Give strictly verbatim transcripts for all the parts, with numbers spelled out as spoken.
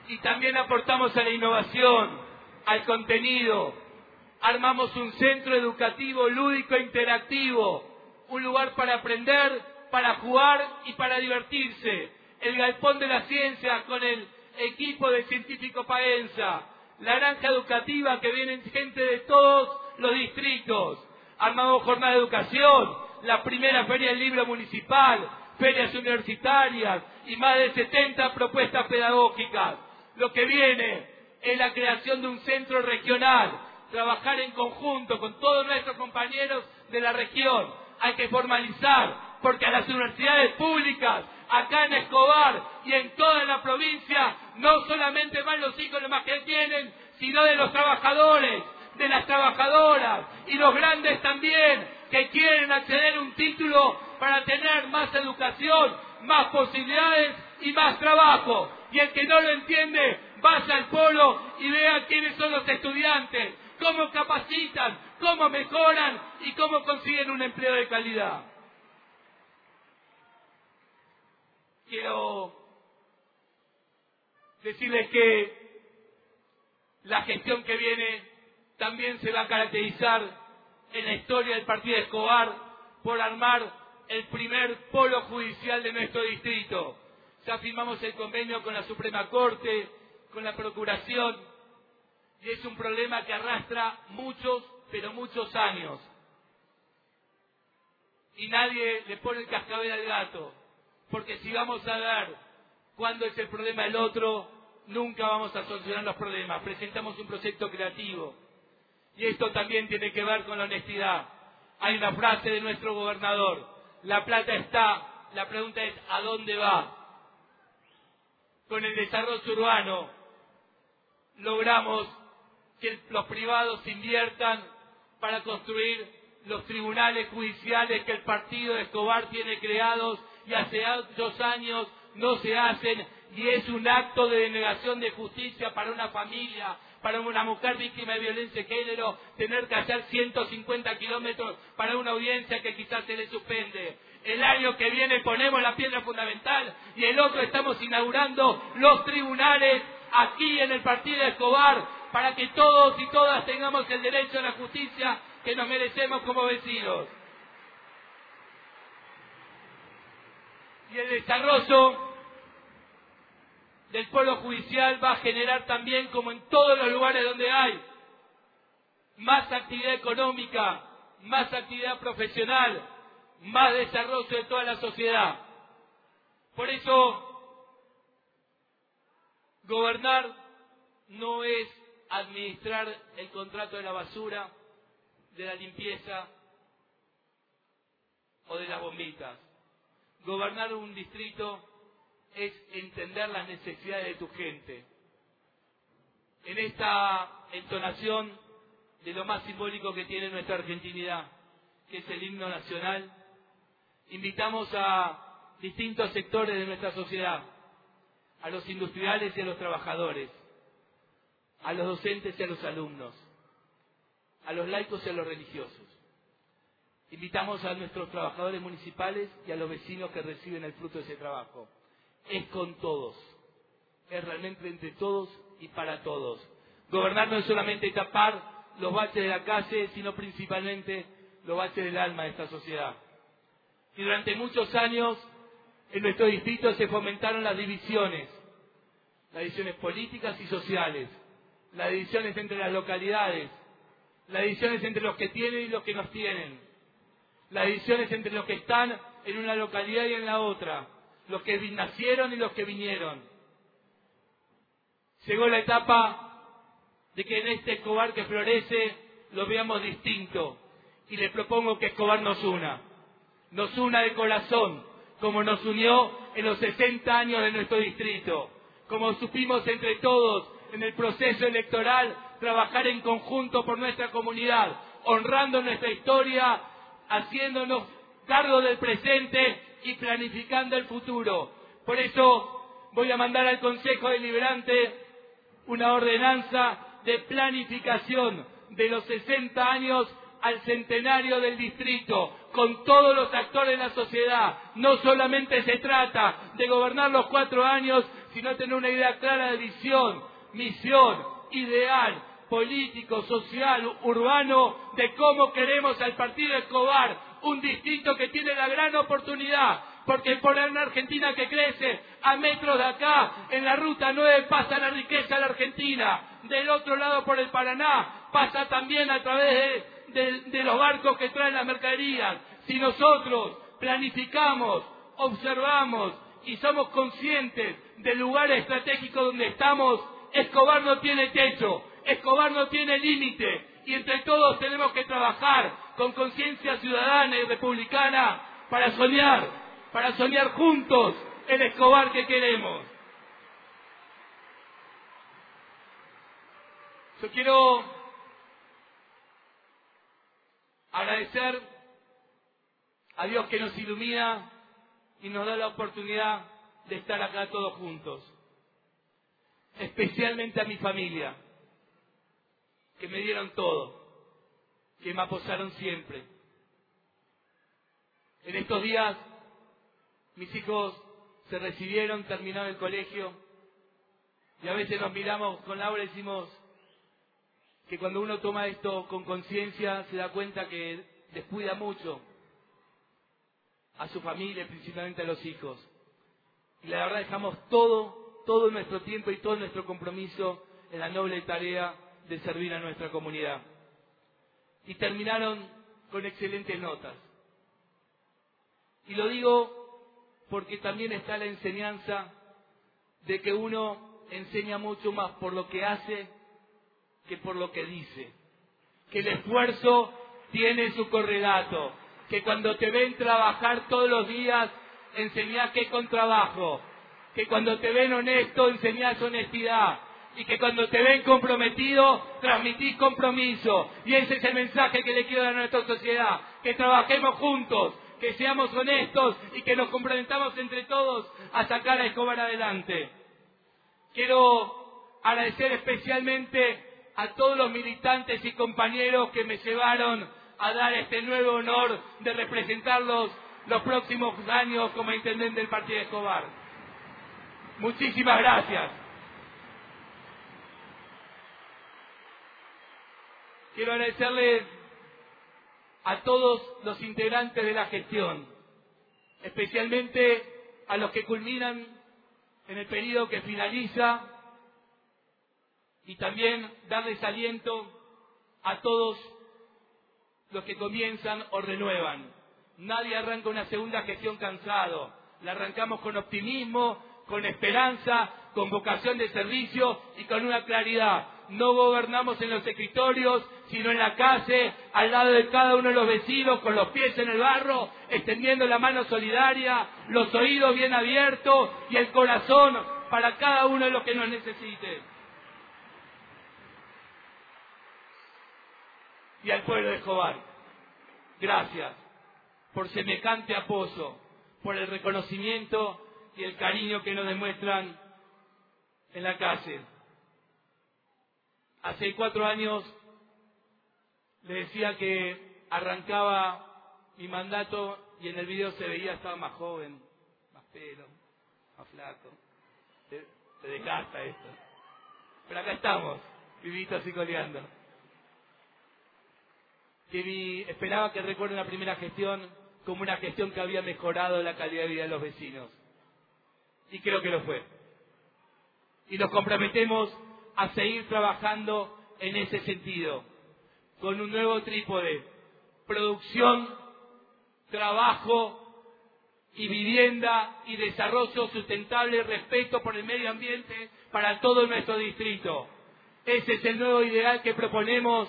y también aportamos a la innovación, al contenido. Armamos un centro educativo lúdico e interactivo, un lugar para aprender, para jugar y para divertirse. El Galpón de la Ciencia con el equipo de Científico Paenza. La granja educativa que vienen gente de todos los distritos. Armamos jornada de educación, la primera feria del libro municipal, ferias universitarias y más de setenta propuestas pedagógicas. Lo que viene es la creación de un centro regional, trabajar en conjunto con todos nuestros compañeros de la región. Hay que formalizar, porque a las universidades públicas, acá en Escobar y en toda la provincia, no solamente van los hijos de los más que tienen, sino de los trabajadores, de las trabajadoras y los grandes también, que quieren acceder a un título para tener más educación, más posibilidades y más trabajo. Y el que no lo entiende, vaya al polo y vea quiénes son los estudiantes, cómo capacitan, cómo mejoran y cómo consiguen un empleo de calidad. Quiero decirles que la gestión que viene también se va a caracterizar en la historia del partido de Escobar por armar el primer polo judicial de nuestro distrito. Ya firmamos el convenio con la Suprema Corte, con la Procuración, y es un problema que arrastra muchos, pero muchos años. Y nadie le pone el cascabel al gato, porque si vamos a ver cuándo es el problema del otro, nunca vamos a solucionar los problemas. Presentamos un proyecto creativo. Y esto también tiene que ver con la honestidad. Hay una frase de nuestro gobernador: la plata está, la pregunta es ¿a dónde va? Con el desarrollo urbano logramos que los privados inviertan para construir los tribunales judiciales que el partido de Escobar tiene creados y hace dos años no se hacen, y es un acto de denegación de justicia para una familia, para una mujer víctima de violencia de género, tener que hacer ciento cincuenta kilómetros para una audiencia que quizás se le suspende. El año que viene ponemos la piedra fundamental y el otro estamos inaugurando los tribunales aquí en el partido de Escobar para que todos y todas tengamos el derecho a la justicia que nos merecemos como vecinos. Y el desarrollo del polo judicial va a generar también, como en todos los lugares donde hay, más actividad económica, más actividad profesional, más desarrollo de toda la sociedad. Por eso, gobernar no es administrar el contrato de la basura, de la limpieza o de las bombitas. Gobernar un distrito es entender las necesidades de tu gente. En esta entonación de lo más simbólico que tiene nuestra argentinidad, que es el himno nacional, invitamos a distintos sectores de nuestra sociedad, a los industriales y a los trabajadores, a los docentes y a los alumnos, a los laicos y a los religiosos. Invitamos a nuestros trabajadores municipales y a los vecinos que reciben el fruto de ese trabajo. Es con todos, es realmente entre todos y para todos. Gobernar no es solamente tapar los baches de la calle, sino principalmente los baches del alma de esta sociedad. Y durante muchos años en nuestro distrito se fomentaron las divisiones, las divisiones políticas y sociales, las divisiones entre las localidades, las divisiones entre los que tienen y los que nos tienen, las divisiones entre los que están en una localidad y en la otra, los que nacieron y los que vinieron. Llegó la etapa de que en este Escobar que florece lo veamos distinto, y le propongo que Escobar nos una, nos una de corazón, como nos unió en los sesenta años de nuestro distrito, como supimos entre todos en el proceso electoral trabajar en conjunto por nuestra comunidad, honrando nuestra historia, haciéndonos cargo del presente y planificando el futuro. Por eso voy a mandar al Consejo Deliberante una ordenanza de planificación de los sesenta años al centenario del distrito, con todos los actores de la sociedad. No solamente se trata de gobernar los cuatro años, sino tener una idea clara de visión, misión, ideal, político, social, urbano, de cómo queremos al partido Escobar, un distrito que tiene la gran oportunidad, porque por una Argentina que crece, a metros de acá, en la ruta nueve pasa la riqueza de la Argentina, del otro lado por el Paraná, pasa también a través de, de, de los barcos que traen las mercaderías. Si nosotros planificamos, observamos y somos conscientes del lugar estratégico donde estamos, Escobar no tiene techo, Escobar no tiene límite, y entre todos tenemos que trabajar con conciencia ciudadana y republicana para soñar, para soñar juntos el Escobar que queremos. Yo quiero agradecer a Dios que nos ilumina y nos da la oportunidad de estar acá todos juntos. Especialmente a mi familia, que me dieron todo, que me apoyaron siempre. En estos días, mis hijos se recibieron, terminaron el colegio, y a veces nos miramos con Laura y decimos que cuando uno toma esto con conciencia se da cuenta que descuida mucho a su familia, principalmente a los hijos. Y la verdad dejamos todo, todo nuestro tiempo y todo nuestro compromiso en la noble tarea de servir a nuestra comunidad. Y terminaron con excelentes notas. Y lo digo porque también está la enseñanza de que uno enseña mucho más por lo que hace que por lo que dice. Que el esfuerzo tiene su correlato. Que cuando te ven trabajar todos los días, enseñás que con trabajo. Que cuando te ven honesto, enseñás honestidad. Y que cuando te ven comprometido, transmitís compromiso. Y ese es el mensaje que le quiero dar a nuestra sociedad. Que trabajemos juntos, que seamos honestos y que nos comprometamos entre todos a sacar a Escobar adelante. Quiero agradecer especialmente a todos los militantes y compañeros que me llevaron a dar este nuevo honor de representarlos los próximos años como intendente del partido Escobar. Muchísimas gracias. Quiero agradecerle a todos los integrantes de la gestión, especialmente a los que culminan en el periodo que finaliza, y también darles aliento a todos los que comienzan o renuevan. Nadie arranca una segunda gestión cansado. La arrancamos con optimismo, con esperanza, con vocación de servicio y con una claridad. No gobernamos en los escritorios, sino en la calle, al lado de cada uno de los vecinos, con los pies en el barro, extendiendo la mano solidaria, los oídos bien abiertos y el corazón para cada uno de los que nos necesite. Y al pueblo de Escobar, gracias por semejante apoyo, por el reconocimiento y el cariño que nos demuestran en la calle. Hace cuatro años le decía que arrancaba mi mandato y en el video se veía estaba más joven, más pelo, más flaco. Te, te desgasta esto. Pero acá estamos, vivitos y coleando. Que mi, esperaba que recuerden la primera gestión como una gestión que había mejorado la calidad de vida de los vecinos. Y creo que lo fue. Y nos comprometemos a seguir trabajando en ese sentido, con un nuevo trípode: producción, trabajo y vivienda y desarrollo sustentable y respeto por el medio ambiente para todo nuestro distrito. Ese es el nuevo ideal que proponemos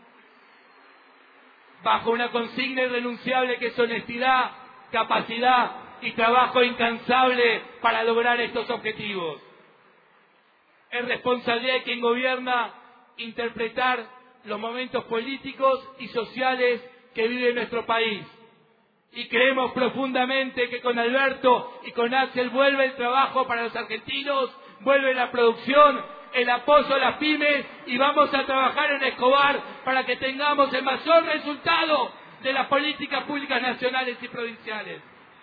bajo una consigna irrenunciable que es honestidad, capacidad y trabajo incansable para lograr estos objetivos. Es responsabilidad de quien gobierna interpretar los momentos políticos y sociales que vive nuestro país. Y creemos profundamente que con Alberto y con Axel vuelve el trabajo para los argentinos, vuelve la producción, el apoyo a las pymes y vamos a trabajar en Escobar para que tengamos el mayor resultado de las políticas públicas nacionales y provinciales.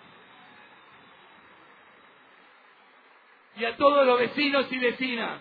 Y a todos los vecinos y vecinas,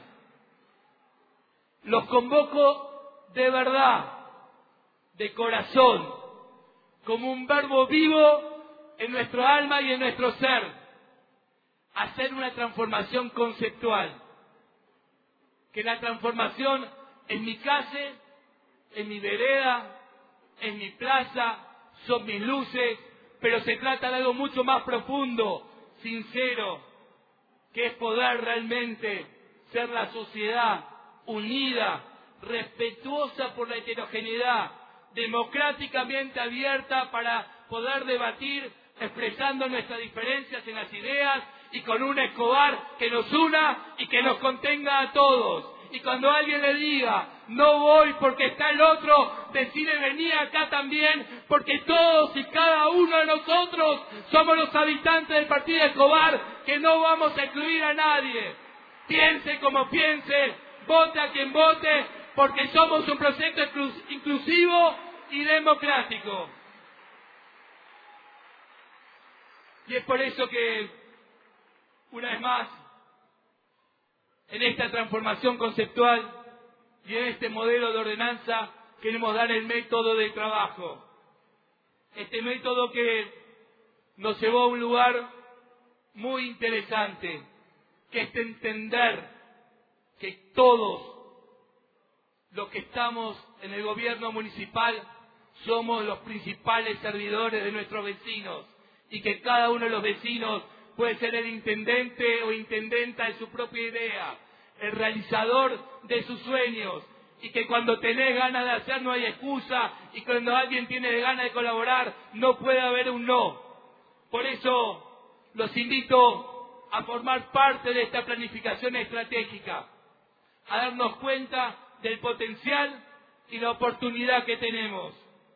los convoco de verdad, de corazón, como un verbo vivo en nuestro alma y en nuestro ser, a hacer una transformación conceptual. Que la transformación en mi calle, en mi vereda, en mi plaza, son mis luces, pero se trata de algo mucho más profundo, sincero, que es poder realmente ser la sociedad unida, respetuosa por la heterogeneidad, democráticamente abierta para poder debatir, expresando nuestras diferencias en las ideas y con un Escobar que nos una y que nos contenga a todos. Y cuando alguien le diga, no voy porque está el otro, decide venir acá también, porque todos y cada uno de nosotros somos los habitantes del partido Escobar, que no vamos a excluir a nadie. Piense como piense, vote a quien vote, porque somos un proyecto inclusivo y democrático. Y es por eso que, una vez más, en esta transformación conceptual y en este modelo de ordenanza, queremos dar el método de trabajo. Este método que nos llevó a un lugar muy interesante, que es entender que todos los que estamos en el gobierno municipal somos los principales servidores de nuestros vecinos y que cada uno de los vecinos puede ser el intendente o intendenta de su propia idea, el realizador de sus sueños, y que cuando tenés ganas de hacer no hay excusa, y cuando alguien tiene ganas de colaborar no puede haber un no. Por eso los invito a formar parte de esta planificación estratégica, a darnos cuenta del potencial y la oportunidad que tenemos,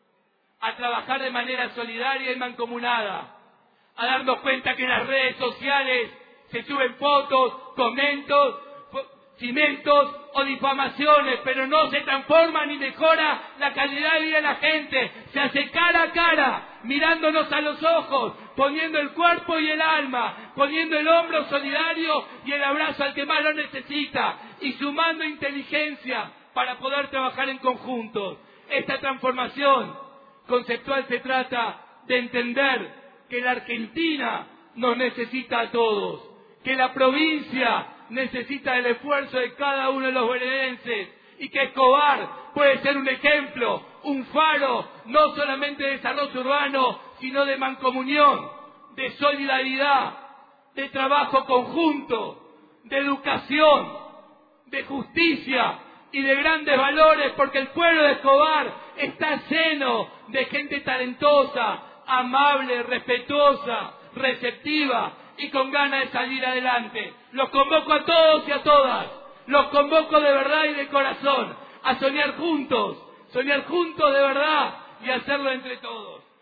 a trabajar de manera solidaria y mancomunada, a darnos cuenta que en las redes sociales se suben fotos, comentos, cimentos o difamaciones, pero no se transforma ni mejora la calidad de vida de la gente. Se hace cara a cara, mirándonos a los ojos, poniendo el cuerpo y el alma, poniendo el hombro solidario y el abrazo al que más lo necesita, y sumando inteligencia para poder trabajar en conjunto. Esta transformación conceptual se trata de entender que la Argentina nos necesita a todos, que la provincia necesita el esfuerzo de cada uno de los bonaerenses y que Escobar puede ser un ejemplo, un faro, no solamente de desarrollo urbano, sino de mancomunión, de solidaridad, de trabajo conjunto, de educación, de justicia y de grandes valores, porque el pueblo de Escobar está lleno de gente talentosa, amable, respetuosa, receptiva y con ganas de salir adelante. Los convoco a todos y a todas, los convoco de verdad y de corazón a soñar juntos, soñar juntos de verdad y hacerlo entre todos.